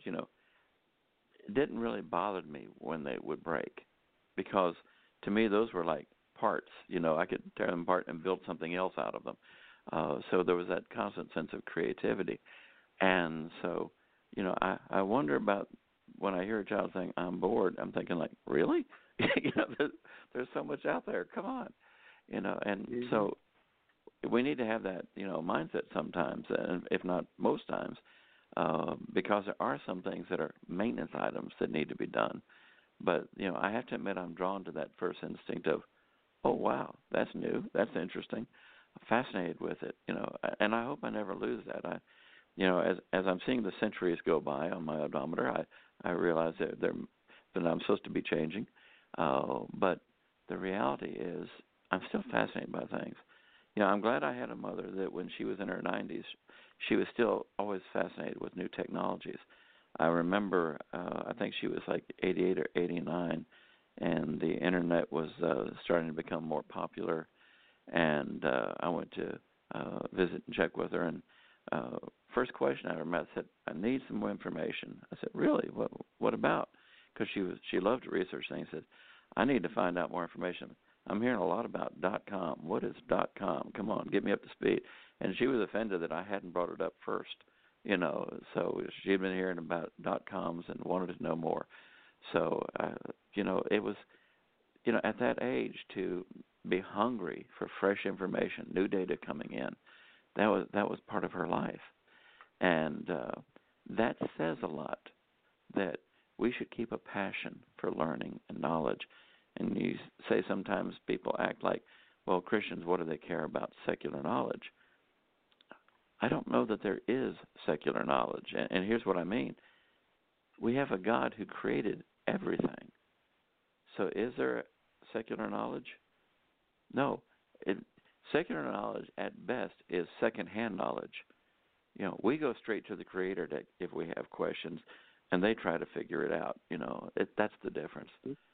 it didn't really bother me when they would break because to me those were like parts. I could tear them apart and build something else out of them. So there was that constant sense of creativity. And so, I wonder about when I hear a child saying, I'm bored, I'm thinking like, really? There's so much out there. Come on. And so we need to have that, mindset sometimes, and if not most times, because there are some things that are maintenance items that need to be done. But, I have to admit I'm drawn to that first instinct of, oh, wow, that's new, that's interesting. I'm fascinated with it, and I hope I never lose that. As I'm seeing the centuries go by on my odometer, I realize that I'm supposed to be changing. But the reality is I'm still fascinated by things. I'm glad I had a mother that when she was in her 90s, she was still always fascinated with new technologies. I remember, I think she was like 88 or 89, and the internet was starting to become more popular. And I went to visit and check with her, and first question I ever met said, "I need some more information." I said, "Really? What about?" Because she loved to research things. Said, "I need to find out more information. I'm hearing a lot about .com. What is .com? Come on, get me up to speed." And she was offended that I hadn't brought it up first, So she'd been hearing about .coms and wanted to know more. So it was, at that age to be hungry for fresh information, new data coming in. That was part of her life, and that says a lot. That we should keep a passion for learning and knowledge. And you say sometimes people act like, well, Christians, what do they care about secular knowledge? I don't know that there is secular knowledge, and here's what I mean. We have a God who created everything. So is there secular knowledge? No. Secular knowledge, at best, is secondhand knowledge. We go straight to the Creator if we have questions, and they try to figure it out. That's the difference.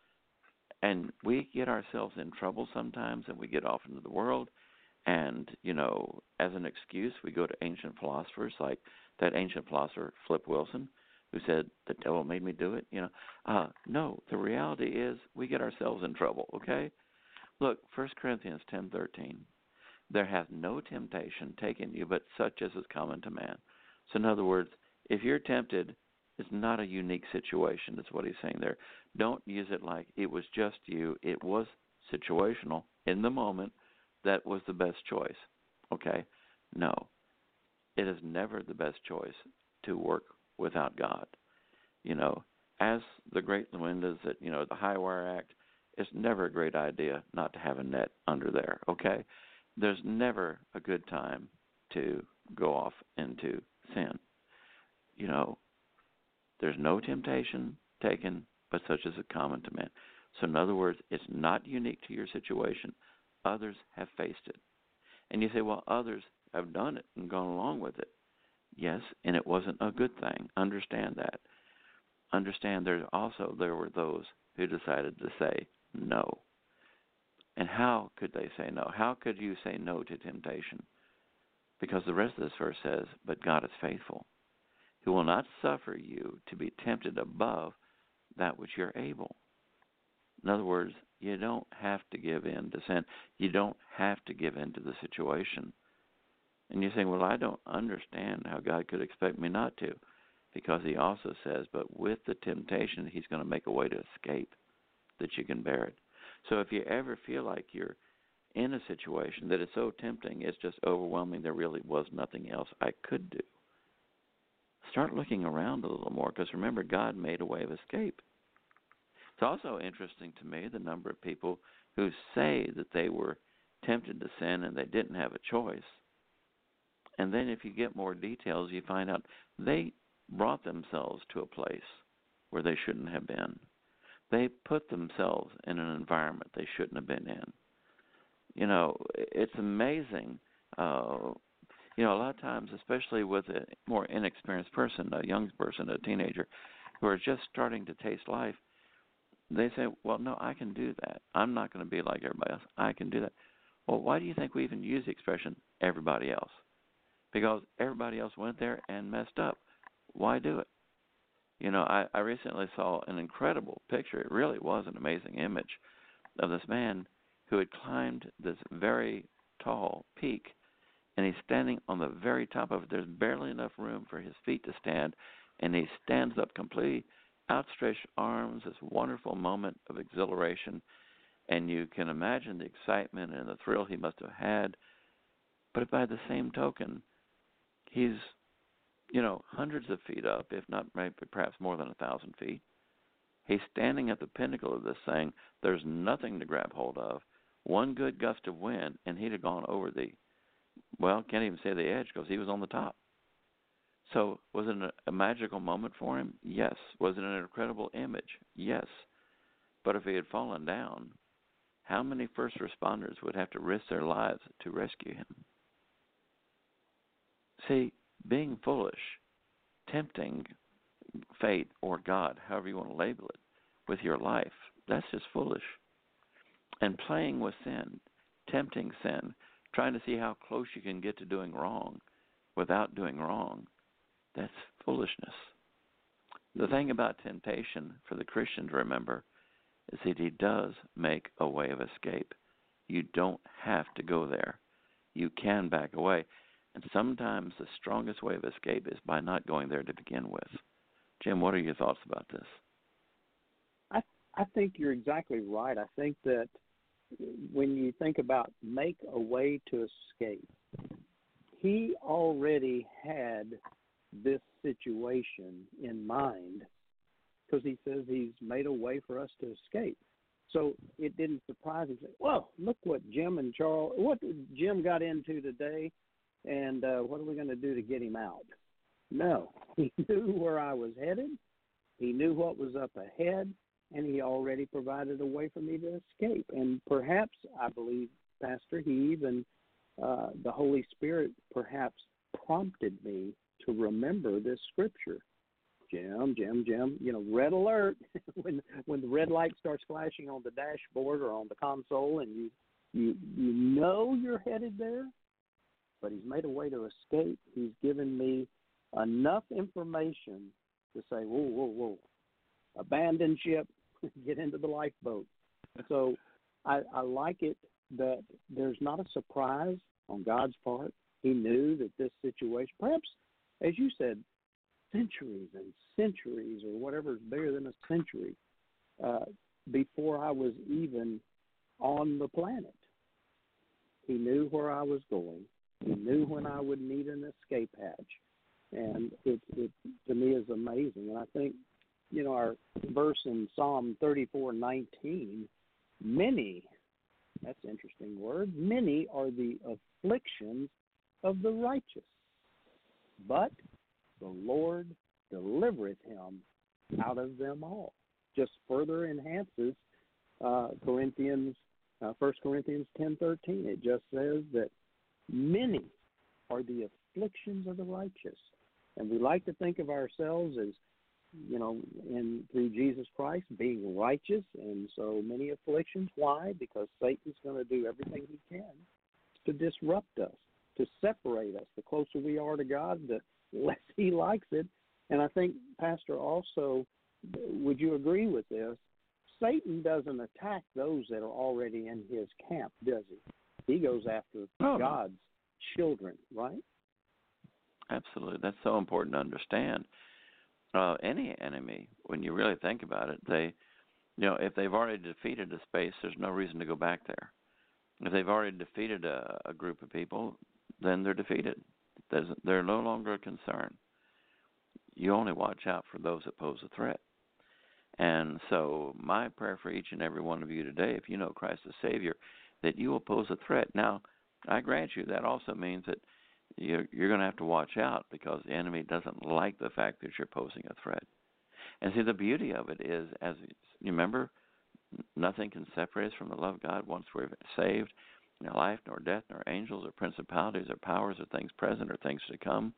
And we get ourselves in trouble sometimes, and we get off into the world, and, as an excuse, we go to ancient philosophers, like that ancient philosopher, Flip Wilson, who said, the devil made me do it. No, the reality is we get ourselves in trouble, okay? Look, 1 Corinthians 10:13. There hath no temptation taken you but such as is common to man. So in other words, if you're tempted, it's not a unique situation. That's what he's saying there. Don't use it like it was just you. It was situational. In the moment, that was the best choice. Okay? No. It is never the best choice to work without God. As the great Linda said, the High Wire Act, it's never a great idea not to have a net under there, okay? There's never a good time to go off into sin. There's no temptation taken, but such as is common to man. So in other words, it's not unique to your situation. Others have faced it. And you say, well, others have done it and gone along with it. Yes, and it wasn't a good thing. Understand that. Understand there were those who decided to say no. And how could they say no? How could you say no to temptation? Because the rest of this verse says, but God is faithful, who will not suffer you to be tempted above that which you're able. In other words, you don't have to give in to sin. You don't have to give in to the situation. And you're saying, well, I don't understand how God could expect me not to. Because he also says, but with the temptation, he's going to make a way to escape that you can bear it. So if you ever feel like you're in a situation that is so tempting, it's just overwhelming, there really was nothing else I could do, start looking around a little more, because remember, God made a way of escape. It's also interesting to me the number of people who say that they were tempted to sin and they didn't have a choice. And then if you get more details, you find out they brought themselves to a place where they shouldn't have been. They put themselves in an environment they shouldn't have been in. It's amazing. A lot of times, especially with a more inexperienced person, a young person, a teenager, who are just starting to taste life, they say, well, no, I can do that. I'm not going to be like everybody else. I can do that. Well, why do you think we even use the expression everybody else? Because everybody else went there and messed up. Why do it? I recently saw an incredible picture. It really was an amazing image of this man who had climbed this very tall peak, and he's standing on the very top of it. There's barely enough room for his feet to stand, and he stands up completely, outstretched arms, this wonderful moment of exhilaration, and you can imagine the excitement and the thrill he must have had. But by the same token, he's hundreds of feet up, if not maybe perhaps more than 1,000 feet. He's standing at the pinnacle of this thing. There's nothing to grab hold of. One good gust of wind, and he'd have gone over can't even say the edge, because he was on the top. So was it a magical moment for him? Yes. Was it an incredible image? Yes. But if he had fallen down, how many first responders would have to risk their lives to rescue him? See, being foolish, tempting fate or God, however you want to label it, with your life, that's just foolish. And playing with sin, tempting sin, trying to see how close you can get to doing wrong without doing wrong, that's foolishness. The thing about temptation for the Christian to remember is that he does make a way of escape. You don't have to go there. You can back away. And sometimes the strongest way of escape is by not going there to begin with. Jim, what are your thoughts about this? I think you're exactly right. I think that when you think about make a way to escape, he already had this situation in mind because he says he's made a way for us to escape. So it didn't surprise him. Well, look what Jim got into today, and what are we going to do to get him out? No, he knew where I was headed. He knew what was up ahead, and he already provided a way for me to escape. And perhaps, I believe, Pastor, he even, the Holy Spirit perhaps prompted me to remember this scripture. Jim, red alert. when the red light starts flashing on the dashboard or on the console and you know you're headed there, but he's made a way to escape. He's given me enough information to say, whoa, abandon ship, get into the lifeboat. So I like it that there's not a surprise on God's part. He knew that this situation, perhaps, as you said, centuries and centuries or whatever is bigger than a century before I was even on the planet. He knew where I was going. He knew when I would need an escape hatch. And it to me is amazing. And I think, our verse in Psalm 34:19, many, that's an interesting word, many are the afflictions of the righteous, but the Lord delivereth him out of them all. Just further enhances 1 Corinthians 10:13. It just says that many are the afflictions of the righteous. And we like to think of ourselves as, through Jesus Christ being righteous, and so many afflictions. Why? Because Satan's going to do everything he can to disrupt us, to separate us. The closer we are to God, the less he likes it. And I think, Pastor, also, would you agree with this? Satan doesn't attack those that are already in his camp, does he? He goes after God's children, right? Absolutely. That's so important to understand. Any enemy, when you really think about it, if they've already defeated a space, there's no reason to go back there. If they've already defeated a group of people, then they're defeated. They're no longer a concern. You only watch out for those that pose a threat. And so my prayer for each and every one of you today, if you know Christ as Savior, that you will pose a threat. Now, I grant you that also means that you're going to have to watch out because the enemy doesn't like the fact that you're posing a threat. And see, the beauty of it is, as you remember, nothing can separate us from the love of God once we're saved. No life, nor death, nor angels, or principalities, or powers, or things present, or things to come.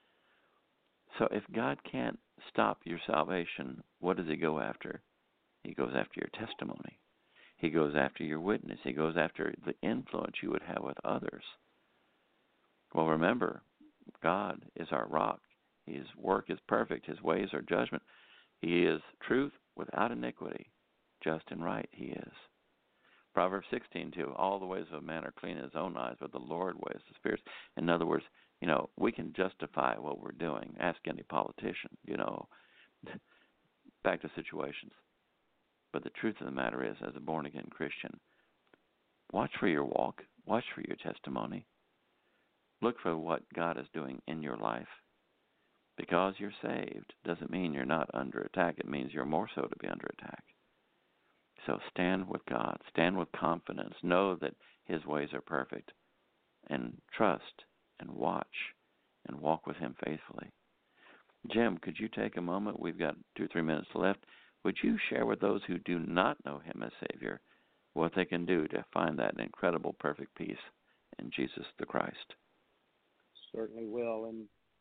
So if God can't stop your salvation, what does he go after? He goes after your testimony. He goes after your witness. He goes after the influence you would have with others. Well, remember, God is our rock. His work is perfect. His ways are judgment. He is truth without iniquity. Just and right he is. Proverbs 16:2, all the ways of a man are clean in his own eyes, but the Lord weighs the spirits. In other words, we can justify what we're doing. Ask any politician, back to situations. But the truth of the matter is, as a born-again Christian, watch for your walk. Watch for your testimony. Look for what God is doing in your life. Because you're saved doesn't mean you're not under attack. It means you're more so to be under attack. So stand with God. Stand with confidence. Know that his ways are perfect. And trust and watch and walk with him faithfully. Jim, could you take a moment? We've got 2 or 3 minutes left. Would you share with those who do not know him as Savior what they can do to find that incredible, perfect peace in Jesus the Christ? Certainly will. And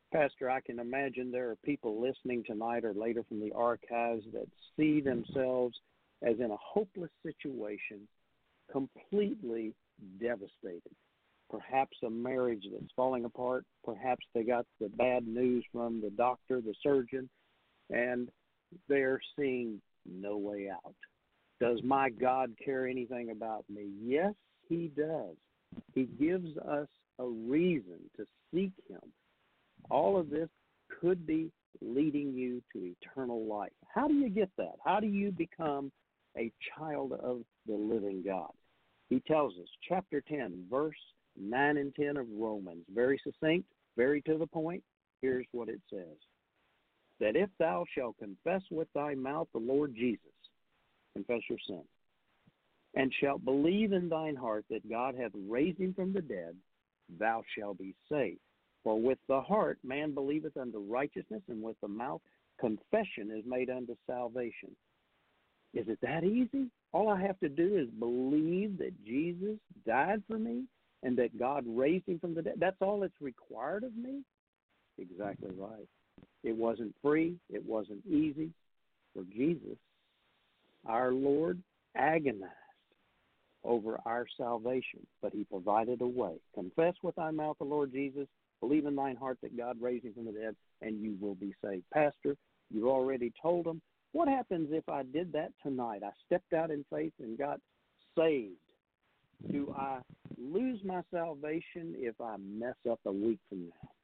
Pastor, I can imagine there are people listening tonight or later from the archives that see themselves as in a hopeless situation, completely devastated. Perhaps a marriage that's falling apart. Perhaps they got the bad news from the doctor, the surgeon, and they're seeing no way out. Does my God care anything about me? Yes, he does. He gives us a reason to seek him. All of this could be leading you to eternal life. How do you get that? How do you become a child of the living God? He tells us, chapter 10, verse 9 and 10 of Romans, very succinct, very to the point. Here's what it says, that if thou shalt confess with thy mouth the Lord Jesus, confess your sin, and shalt believe in thine heart that God hath raised him from the dead, thou shalt be saved. For with the heart man believeth unto righteousness, and with the mouth confession is made unto salvation. Is it that easy? All I have to do is believe that Jesus died for me and that God raised him from the dead. That's all that's required of me? Exactly right. It wasn't free. It wasn't easy. For Jesus, our Lord, agonized over our salvation, but he provided a way. Confess with thy mouth the Lord Jesus, believe in thine heart that God raised him from the dead, and you will be saved. Pastor, you already told them. What happens if I did that tonight? I stepped out in faith and got saved. Do I lose my salvation if I mess up a week from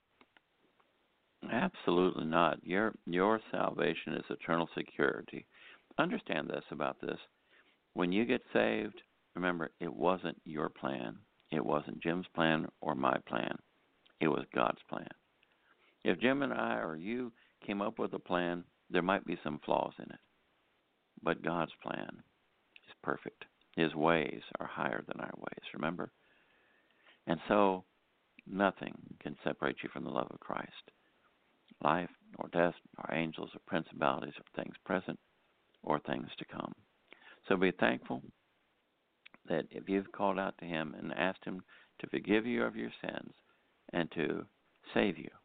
now? Absolutely not. Your salvation is eternal security. Understand this about this. When you get saved, remember, it wasn't your plan. It wasn't Jim's plan or my plan. It was God's plan. If Jim and I or you came up with a plan, there might be some flaws in it. But God's plan is perfect. His ways are higher than our ways, remember? And so nothing can separate you from the love of Christ. Life or death or angels or principalities or things present or things to come. So be thankful that if you've called out to him and asked him to forgive you of your sins and to save you,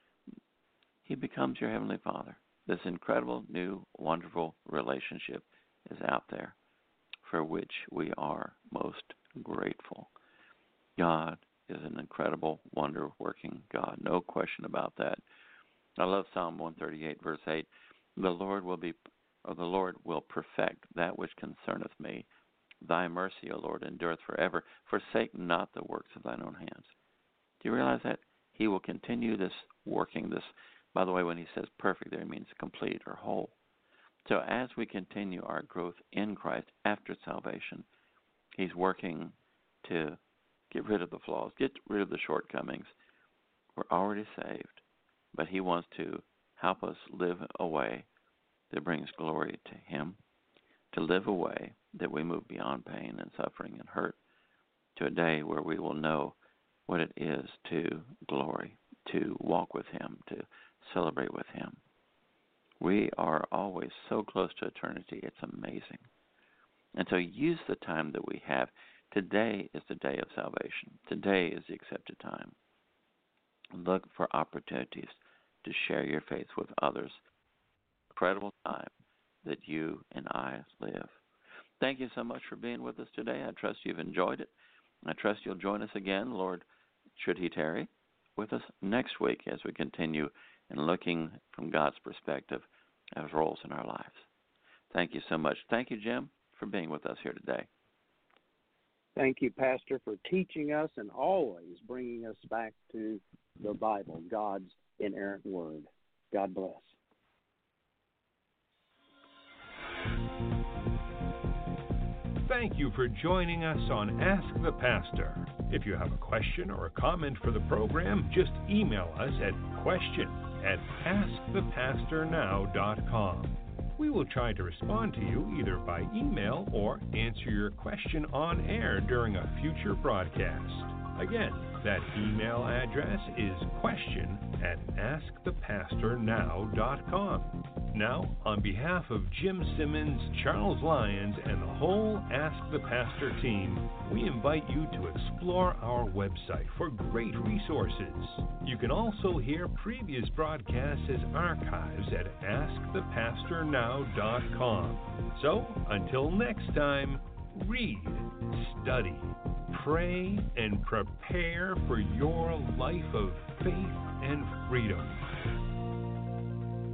he becomes your Heavenly Father. This incredible, new, wonderful relationship is out there for which we are most grateful. God is an incredible, wonder-working God. No question about that. I love Psalm 138, verse 8. The Lord will perfect that which concerneth me. Thy mercy, O Lord, endureth forever. Forsake not the works of thine own hands. Do you realize that? He will continue this working this. By the way, when he says perfect there, he means complete or whole. So as we continue our growth in Christ after salvation, he's working to get rid of the flaws, get rid of the shortcomings. We're already saved, but he wants to help us live a way that brings glory to him, to live a way that we move beyond pain and suffering and hurt to a day where we will know what it is to glory, to walk with him, to celebrate with him. We are always so close to eternity. It's amazing. And so use the time that we have. Today is the day of salvation. Today is the accepted time. Look for opportunities to share your faith with others. Incredible time that you and I live. Thank you so much for being with us today. I trust you've enjoyed it. I trust you'll join us again, Lord, should he tarry, with us next week as we continue in looking from God's perspective at his roles in our lives. Thank you so much. Thank you, Jim, for being with us here today. Thank you, Pastor, for teaching us and always bringing us back to the Bible, God's inerrant word. God bless. Thank you for joining us on Ask the Pastor. If you have a question or a comment for the program, just email us at question@askthepastornow.com. We will try to respond to you either by email or answer your question on air during a future broadcast. Again, that email address is question@askthepastornow.com. Now, on behalf of Jim Simmons, Charles Lyons, and the whole Ask the Pastor team, we invite you to explore our website for great resources. You can also hear previous broadcasts as archives at AskThePastorNow.com. So, until next time, read, study, pray, and prepare for your life of faith and freedom.